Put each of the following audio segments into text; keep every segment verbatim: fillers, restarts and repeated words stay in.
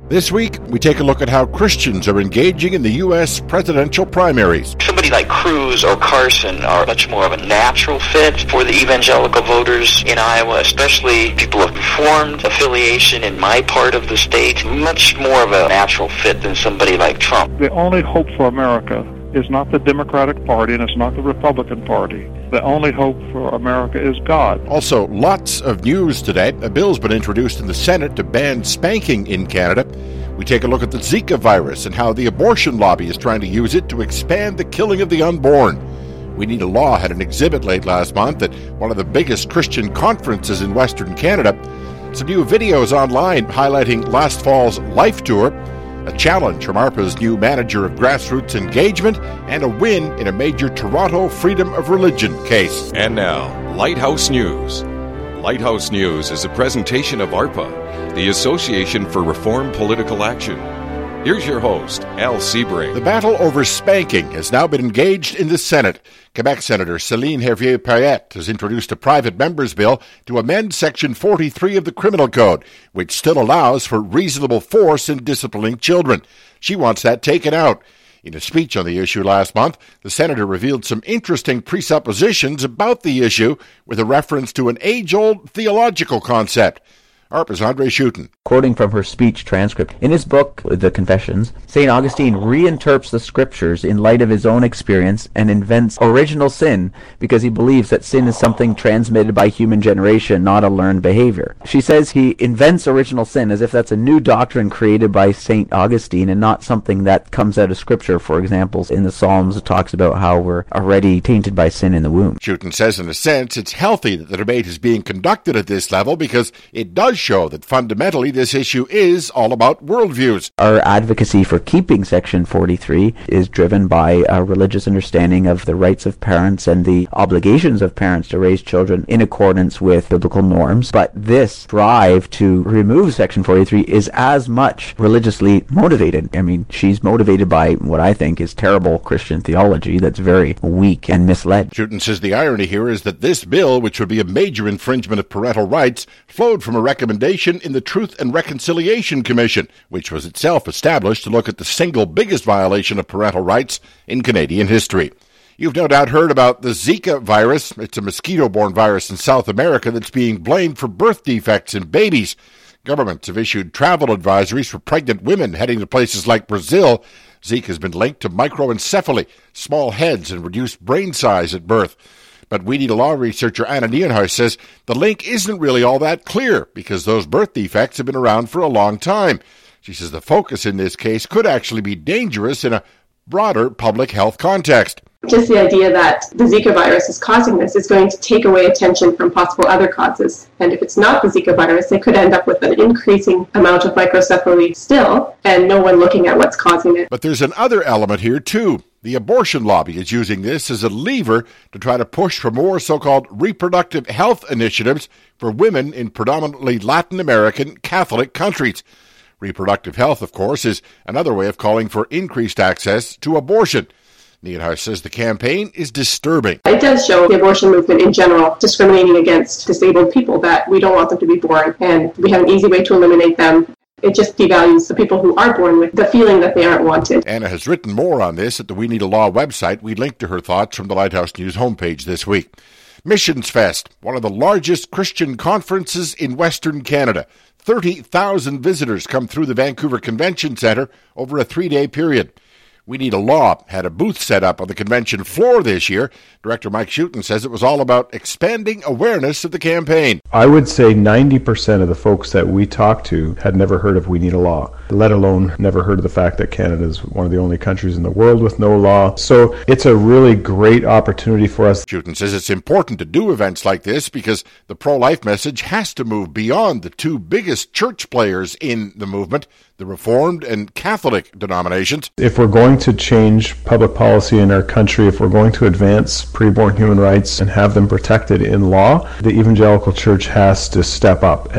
This week, we take a look at how Christians are engaging in the U S presidential primaries. Somebody like Cruz or Carson are much more of a natural fit for the evangelical voters in Iowa, especially people of Reformed affiliation in my part of the state. Much more of a natural fit than somebody like Trump. The only hope for America is not the Democratic Party and it's not the Republican Party. The only hope for America is God. Also, lots of news today. A bill's been introduced in the Senate to ban spanking in Canada. We take a look at the Zika virus and how the abortion lobby is trying to use it to expand the killing of the unborn. We Need a Law had an exhibit late last month at one of the biggest Christian conferences in Western Canada. Some new videos online highlighting last fall's Life Tour, a challenge from ARPA's new manager of grassroots engagement, and a win in a major Toronto Freedom of Religion case. And now, Lighthouse News. Lighthouse News is a presentation of ARPA, the Association for Reform Political Action. Here's your host, Al Sebring. The battle over spanking has now been engaged in the Senate. Quebec Senator Céline Hervieux-Payette has introduced a private member's bill to amend Section forty-three of the Criminal Code, which still allows for reasonable force in disciplining children. She wants that taken out. In a speech on the issue last month, the senator revealed some interesting presuppositions about the issue with a reference to an age-old theological concept. ARPA's Andre Schutten. Quoting from her speech transcript, in his book, The Confessions, Saint Augustine reinterprets the scriptures in light of his own experience and invents original sin because he believes that sin is something transmitted by human generation, not a learned behavior. She says he invents original sin as if that's a new doctrine created by Saint Augustine and not something that comes out of scripture. For example, in the Psalms, it talks about how we're already tainted by sin in the womb. Schutten says, in a sense, it's healthy that the debate is being conducted at this level because it does show that fundamentally this issue is all about worldviews. Our advocacy for keeping Section forty-three is driven by a religious understanding of the rights of parents and the obligations of parents to raise children in accordance with biblical norms. But this drive to remove Section forty-three is as much religiously motivated. I mean, she's motivated by what I think is terrible Christian theology that's very weak and misled. Schutten says the irony here is that this bill, which would be a major infringement of parental rights, flowed from a recommendation in the Truth and Reconciliation Commission, which was itself established to look at the single biggest violation of parental rights in Canadian history. You've no doubt heard about the Zika virus. It's a mosquito-borne virus in South America that's being blamed for birth defects in babies. Governments have issued travel advisories for pregnant women heading to places like Brazil. Zika has been linked to microencephaly, small heads, and reduced brain size at birth. But We Need a Law researcher Anna Nierenhuis says the link isn't really all that clear because those birth defects have been around for a long time. She says the focus in this case could actually be dangerous in a broader public health context. Just the idea that the Zika virus is causing this is going to take away attention from possible other causes. And if it's not the Zika virus, they could end up with an increasing amount of microcephaly still, and no one looking at what's causing it. But there's another element here, too. The abortion lobby is using this as a lever to try to push for more so-called reproductive health initiatives for women in predominantly Latin American Catholic countries. Reproductive health, of course, is another way of calling for increased access to abortion. Nierenhuis says the campaign is disturbing. It does show the abortion movement in general discriminating against disabled people, that we don't want them to be born, and we have an easy way to eliminate them. It just devalues the people who are born with the feeling that they aren't wanted. Anna has written more on this at the We Need a Law website. We linked to her thoughts from the Lighthouse News homepage this week. Missions Fest, one of the largest Christian conferences in Western Canada. thirty thousand visitors come through the Vancouver Convention Centre over a three-day period. We Need a Law had a booth set up on the convention floor this year. Director Mike Schutten says it was all about expanding awareness of the campaign. I would say ninety percent of the folks that we talked to had never heard of We Need a Law, let alone never heard of the fact that Canada is one of the only countries in the world with no law. So it's a really great opportunity for us. Schutten says it's important to do events like this because the pro-life message has to move beyond the two biggest church players in the movement, the Reformed and Catholic denominations. If we're going to change public policy in our country, if we're going to advance preborn human rights and have them protected in law, the evangelical church has to step up and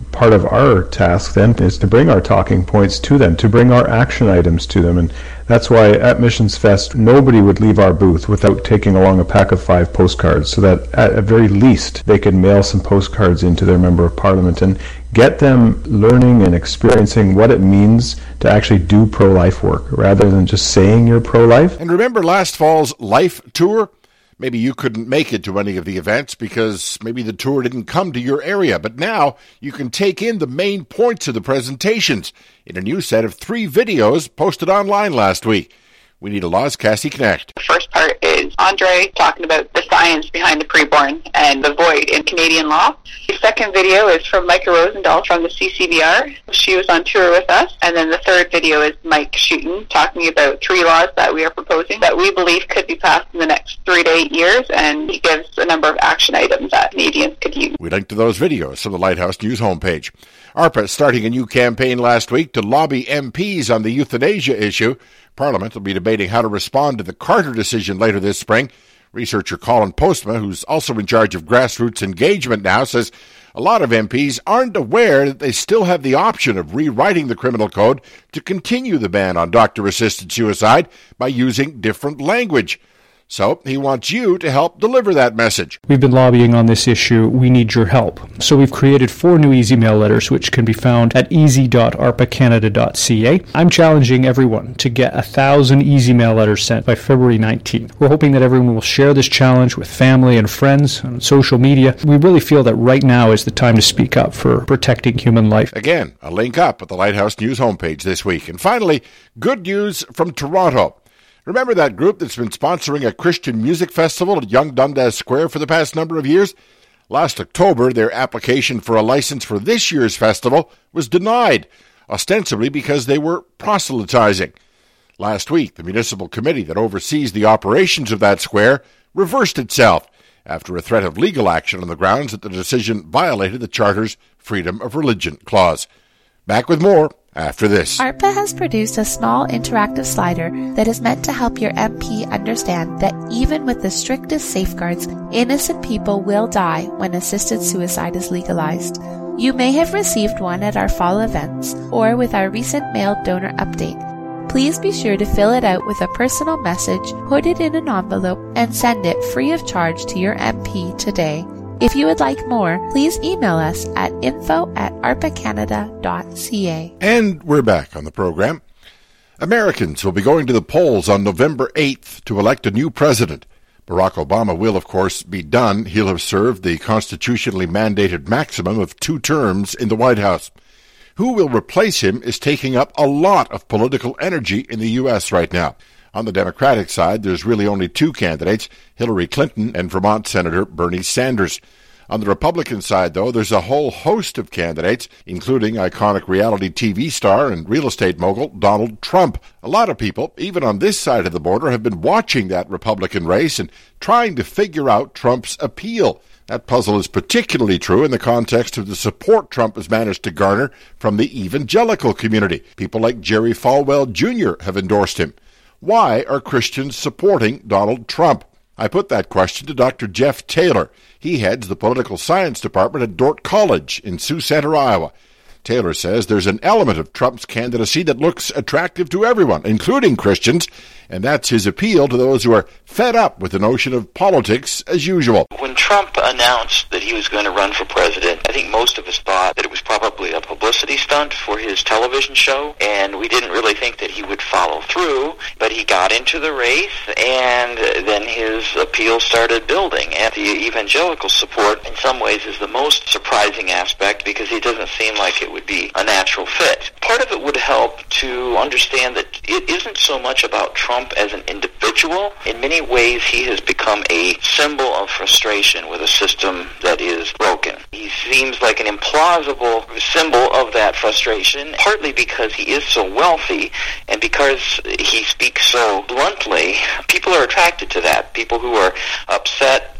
part of our task then is to bring our talking points to them, to bring our action items to them. And that's why at Missions Fest, nobody would leave our booth without taking along a pack of five postcards, so that at the very least they could mail some postcards into their Member of Parliament and get them learning and experiencing what it means to actually do pro-life work, rather than just saying you're pro-life. And remember last fall's Life Tour? Maybe you couldn't make it to any of the events because maybe the tour didn't come to your area, but now you can take in the main points of the presentations in a new set of three videos posted online last week. We Need a Law's Cassie Knecht. The first part is Andre talking about the science behind the preborn and the void in Canadian law. The second video is from Micah Rosendahl from the C C V R. She was on tour with us. And then the third video is Mike Schutten talking about three laws that we are proposing that we believe could be passed in the next three to eight years. And he gives a number of action items that Canadians could use. We linked to those videos from the Lighthouse News homepage. ARPA starting a new campaign last week to lobby M Ps on the euthanasia issue. Parliament will be debating how to respond to the Carter decision later this spring. Researcher Colin Postma, who's also in charge of grassroots engagement now, says a lot of M Ps aren't aware that they still have the option of rewriting the criminal code to continue the ban on doctor-assisted suicide by using different language. So he wants you to help deliver that message. We've been lobbying on this issue. We need your help. So we've created four new easy mail letters, which can be found at easy dot arpa canada dot c a. I'm challenging everyone to get a thousand easy mail letters sent by February nineteenth. We're hoping that everyone will share this challenge with family and friends on social media. We really feel that right now is the time to speak up for protecting human life. Again, a link up at the Lighthouse News homepage this week. And finally, good news from Toronto. Remember that group that's been sponsoring a Christian music festival at Yonge Dundas Square for the past number of years? Last October, their application for a license for this year's festival was denied, ostensibly because they were proselytizing. Last week, the municipal committee that oversees the operations of that square reversed itself after a threat of legal action on the grounds that the decision violated the Charter's Freedom of Religion clause. Back with more after this. ARPA has produced a small interactive slider that is meant to help your M P understand that even with the strictest safeguards, innocent people will die when assisted suicide is legalized. You may have received one at our fall events or with our recent mailed donor update. Please be sure to fill it out with a personal message, put it in an envelope, and send it free of charge to your M P today. If you would like more, please email us at info at arpa canada dot c a. And we're back on the program. Americans will be going to the polls on November eighth to elect a new president. Barack Obama will, of course, be done. He'll have served the constitutionally mandated maximum of two terms in the White House. Who will replace him is taking up a lot of political energy in the U S right now. On the Democratic side, there's really only two candidates, Hillary Clinton and Vermont Senator Bernie Sanders. On the Republican side, though, there's a whole host of candidates, including iconic reality T V star and real estate mogul Donald Trump. A lot of people, even on this side of the border, have been watching that Republican race and trying to figure out Trump's appeal. That puzzle is particularly true in the context of the support Trump has managed to garner from the evangelical community. People like Jerry Falwell Junior have endorsed him. Why are Christians supporting Donald Trump? I put that question to Doctor Jeff Taylor. He heads the political science department at Dordt College in Sioux Center, Iowa. Taylor says there's an element of Trump's candidacy that looks attractive to everyone, including Christians, and that's his appeal to those who are fed up with the notion of politics as usual. When Trump announced that he was going to run for president, I think most of us thought that it was probably a publicity stunt for his television show, and we didn't really think that he would follow through, but he got into the race, and then his appeal started building, and the evangelical support in some ways is the most surprising aspect because he doesn't seem like it would be a natural fit. Part of it would help to understand that it isn't so much about Trump as an individual. In many ways, he has become a symbol of frustration with a system that is broken. He seems like an implausible symbol of that frustration, partly because he is so wealthy and because he speaks so bluntly. People are attracted to that. People who are upset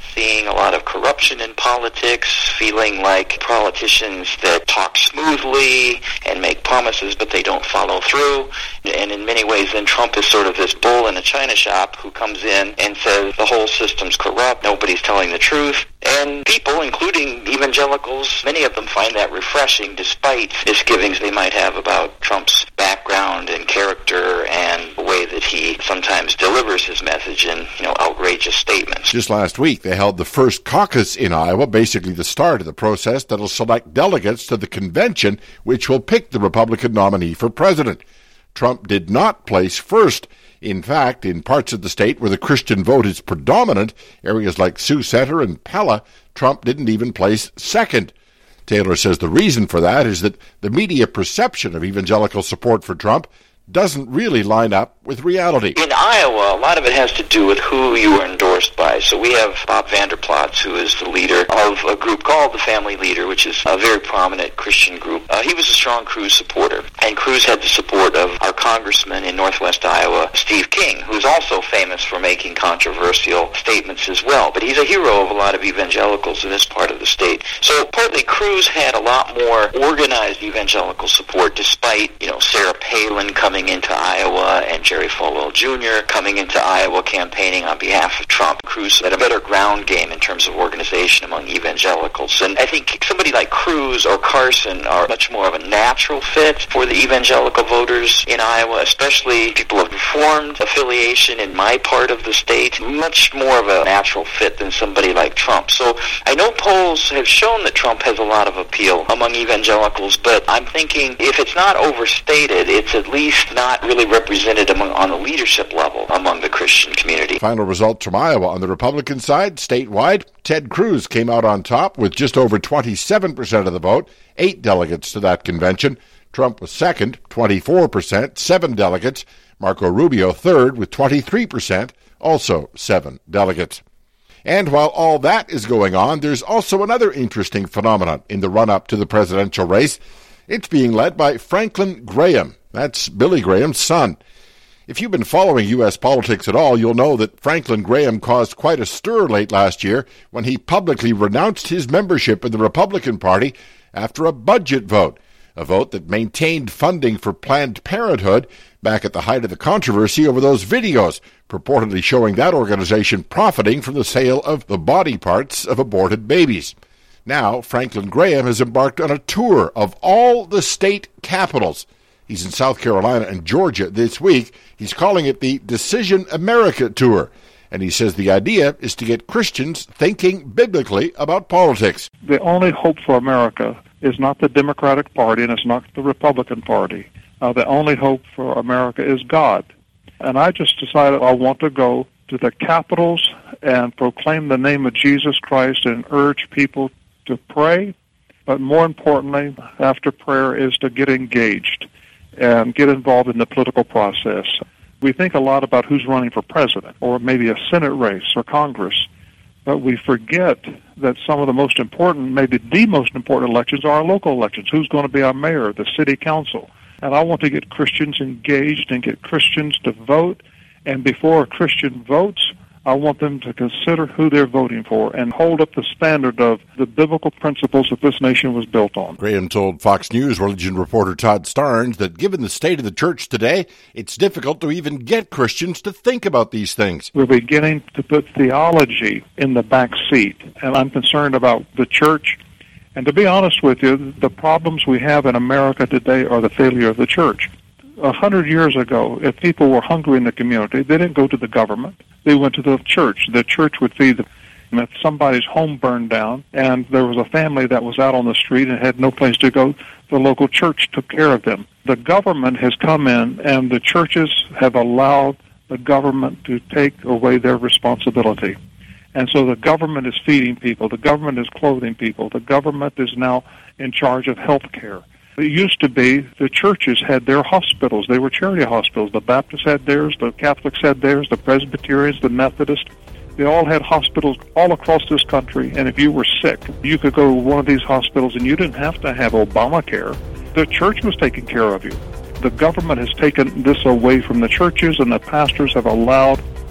seeing a lot of corruption in politics, feeling like politicians that talk smoothly and make promises but they don't follow through. And in many ways, then Trump is sort of this bull in a china shop who comes in and says the whole system's corrupt, nobody's telling the truth. And people, including evangelicals, many of them find that refreshing despite misgivings they might have about Trump's background and character and the way that he sometimes delivers his message in, you know, outrageous statements. Just last week, they held the first caucus in Iowa, basically the start of the process that'll select delegates to the convention, which will pick the Republican nominee for president. Trump did not place first. In fact, in parts of the state where the Christian vote is predominant, areas like Sioux Center and Pella, Trump didn't even place second. Taylor says the reason for that is that the media perception of evangelical support for Trump doesn't really line up with reality. In Iowa, a lot of it has to do with who you are endorsed by. So we have Bob Vander Plaats, who is the leader of a group called the Family Leader, which is a very prominent Christian group. Uh, he was a strong Cruz supporter, and Cruz had the support of our congressman in Northwest Iowa, Steve King, who's also famous for making controversial statements as well. But he's a hero of a lot of evangelicals in this part of the state. So partly Cruz had a lot more organized evangelical support, despite, you know, Sarah Palin coming into Iowa and Jerry Falwell Junior coming into Iowa campaigning on behalf of Trump. Cruz had a better ground game in terms of organization among evangelicals. And I think somebody like Cruz or Carson are much more of a natural fit for the evangelical voters in Iowa, especially people of Reformed affiliation in my part of the state, much more of a natural fit than somebody like Trump. So I know polls have shown that Trump has a lot of appeal among evangelicals, but I'm thinking if it's not overstated, it's at least not really represented among, on the leadership level among the Christian community. Final results from Iowa. On the Republican side, statewide, Ted Cruz came out on top with just over twenty-seven percent of the vote, eight delegates to that convention. Trump was second, twenty-four percent, seven delegates. Marco Rubio third with twenty-three percent, also seven delegates. And while all that is going on, there's also another interesting phenomenon in the run-up to the presidential race. It's being led by Franklin Graham. That's Billy Graham's son. If you've been following U S politics at all, you'll know that Franklin Graham caused quite a stir late last year when he publicly renounced his membership in the Republican Party after a budget vote, a vote that maintained funding for Planned Parenthood back at the height of the controversy over those videos purportedly showing that organization profiting from the sale of the body parts of aborted babies. Now, Franklin Graham has embarked on a tour of all the state capitals. He's in South Carolina and Georgia this week. He's calling it the Decision America Tour. And he says the idea is to get Christians thinking biblically about politics. The only hope for America is not the Democratic Party and it's not the Republican Party. Uh, the only hope for America is God. And I just decided I want to go to the capitals and proclaim the name of Jesus Christ and urge people to pray. But more importantly, after prayer, is to get engaged and get involved in the political process. We think a lot about who's running for president or maybe a Senate race or Congress, but we forget that some of the most important, maybe the most important elections are our local elections. Who's going to be our mayor, the city council? And I want to get Christians engaged and get Christians to vote. And before a Christian votes, I want them to consider who they're voting for and hold up the standard of the biblical principles that this nation was built on. Graham told Fox News religion reporter Todd Starnes that given the state of the church today, it's difficult to even get Christians to think about these things. We're beginning to put theology in the back seat, and I'm concerned about the church. And to be honest with you, the problems we have in America today are the failure of the church. A hundred years ago, if people were hungry in the community, they didn't go to the government. They went to the church. The church would feed them. And if somebody's home burned down and there was a family that was out on the street and had no place to go, the local church took care of them. The government has come in, and the churches have allowed the government to take away their responsibility. And so the government is feeding people. The government is clothing people. The government is now in charge of health care. It used to be the churches had their hospitals. They were charity hospitals. The Baptists had theirs, the Catholics had theirs, the Presbyterians, the Methodists. They all had hospitals all across this country, and if you were sick, you could go to one of these hospitals, and you didn't have to have Obamacare. The church was taking care of you. The government has taken this away from the churches, and the pastors have allowed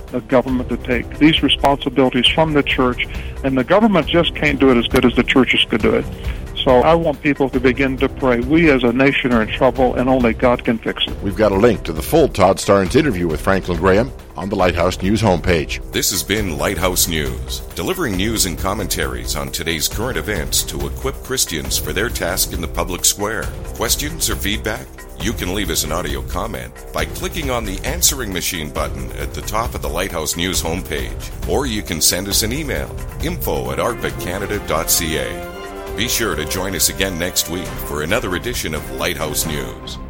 the government to take these responsibilities from the church, and the government just can't do it as good as the churches could do it. So I want people to begin to pray. We as a nation are in trouble, and only God can fix it. We've got a link to the full Todd Starnes interview with Franklin Graham on the Lighthouse News homepage. This has been Lighthouse News, delivering news and commentaries on today's current events to equip Christians for their task in the public square. Questions or feedback? You can leave us an audio comment by clicking on the answering machine button at the top of the Lighthouse News homepage, or you can send us an email, info at arpa canada dot c a. Be sure to join us again next week for another edition of Lighthouse News.